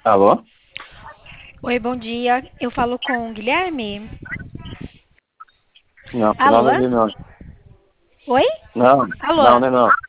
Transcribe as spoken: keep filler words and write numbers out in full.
Alô? Oi, bom dia. Eu falo com o Guilherme? Não, Alô? final ali não. Oi? Não, não, Alô? não, é não.